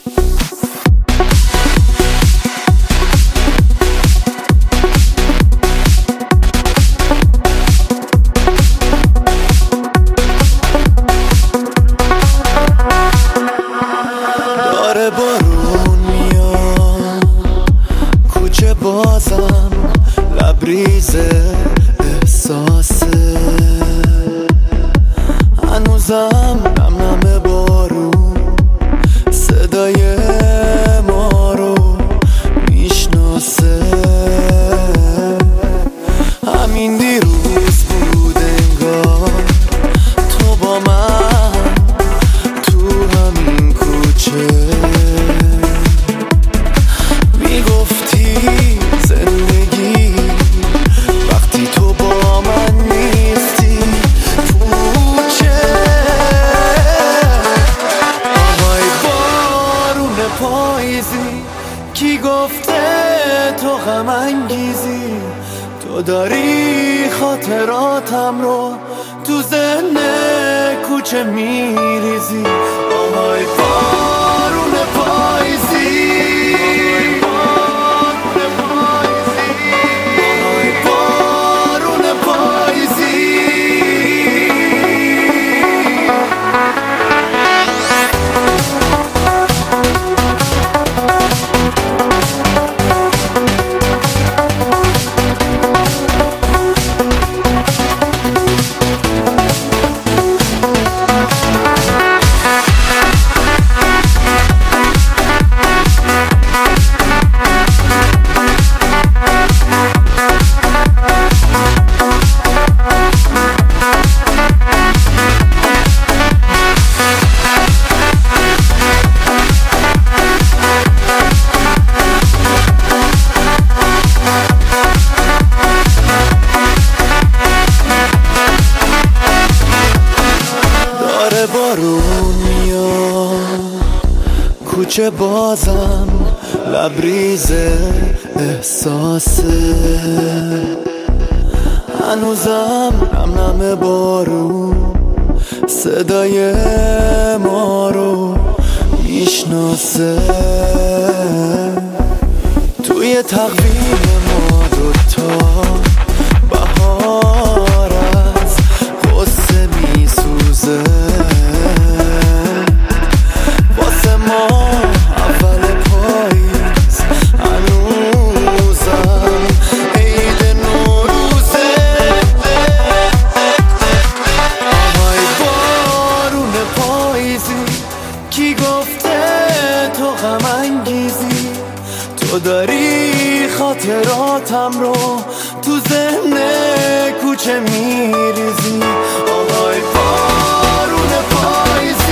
داره بارون میاد کوچه بازم لبریز احساسه، هنوزم نم نم بارون صدای ما رو میشناسه. همین دیروز بود انگار تو با من تو همین کوچه میگفتی زندگی وقتی تو با من نیستی پوچه. آهای بارون پاییزی کی گفته تو غم انگیزی، تو داری خاطراتم رو تو ذهن کوچه میریزی. آهای بارون پاییزی، آهای بارون پاییزی. بارون میاد کوچه بازم لبریز احساسه، هنوزم نم نم بارون صدای ما رو میشناسه. توی تقویم ما دوتا بهار از غصه میسوزه، واسه ما اول پاییز هنوزم عید نوروزه. آهای بارون پاییزی کی گفته تو غم انگیزی، تو داری خاطراتم رو تو ذهن کوچه میریزی. آهای بارون پاییزی.